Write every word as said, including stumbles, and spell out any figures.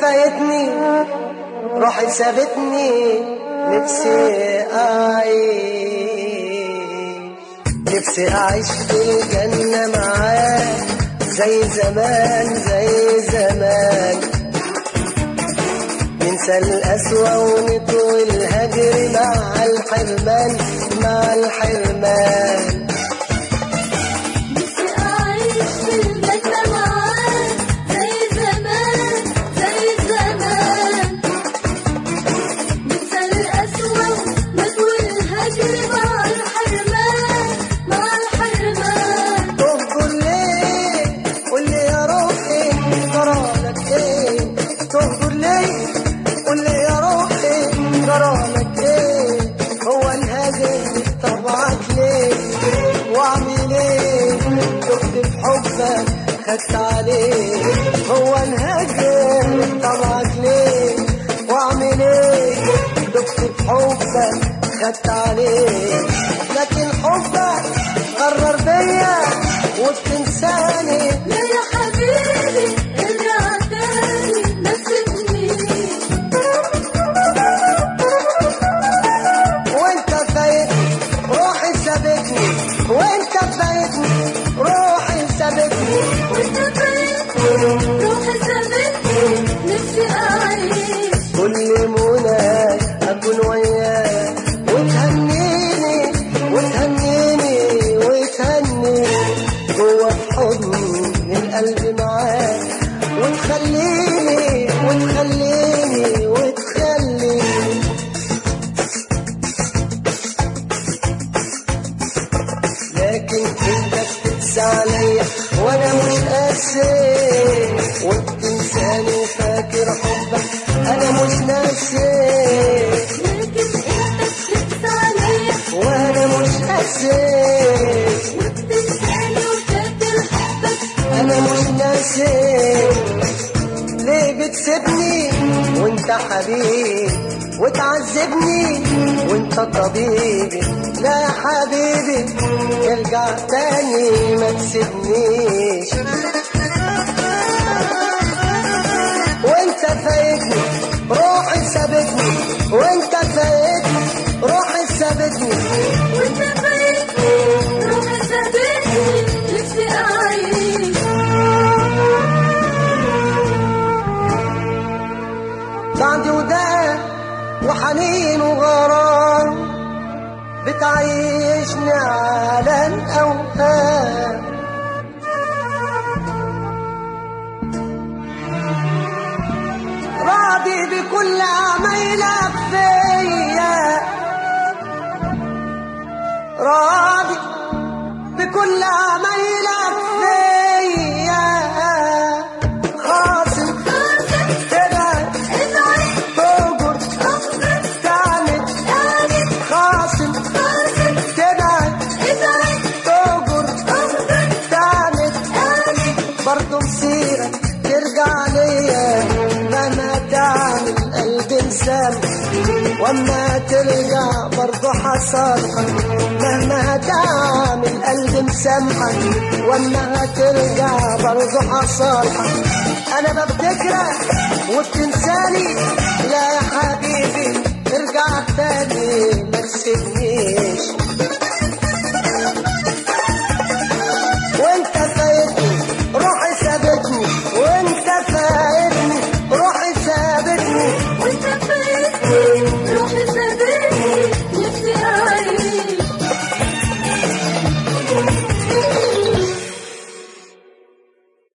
فايتني روحي سابتني نفسي أعيش نفسي أعيش في الجنة معاك زي زمان زي زمان ننسى القسوة ونطوي الهجر مع الحرمان مع الحرمان نفسي أعيش في الجنة معاك زي زمان زي زمان ننسى القسوة ونطوي الهجر مع الحرمان مع الحرمان تهجر ليه قول لي يا روحي جرالك ايه تهجر ليه قول لي يا روحي جرالك ايه هو الهجر طبعك ليه واعمل ايه دقت في حبك خدت عليه هو الهجر طبعك ليه واعمل ايه دقت في حبك خدت عليه لكن حبك غرر بيا وبتنساني لا يا حبيبي ارجع تاني ما تسيبنيش وانت فايتني روحي سابتني وانت فايتني روحي سابتني وانت فايتني روحي سابتني نفسي أعيش كل مناك اكون وياك وتهنيني وتهنيني وتهنيني جوه في حضن القلب معاك وتخليني وتخليني وتخليني لكن انت بتقسى عليا وانا مش قاسي وبتنساني وفاكر حبك انا مش ناسي لكن انت بتقسى عليا وانا مش قاسي وبتنساني وفاكر حبك انا مش ناسي ليه بتسيبني وانت حبيبي وتعذبني وانت طبيبي لا يا حبيبي ارجع تاني ما تسيبنيش وانت فايتني روحي سابتني وانت فايتني روحي سابتني وانت فايتني روحي سابتني نفسي أعيش بعد وده وحنين وغرام بتعيشني على الأوهام راضي بكل عمايلك فيا راضي بكل عمايلك فيا خاصم تبعد تهجر تعند خاصم تبعد تهجر تعند برضه مسيرك ترجع ليا مهما تعمل قلبي مسامح واما ترجع برضه حصالحك مهما تعمل قلبي مسامحك واما ترجع برضه حصالحك انا بفتكرك وبتنساني لا يا حبيبي ارجع تاني ما تسيبنيش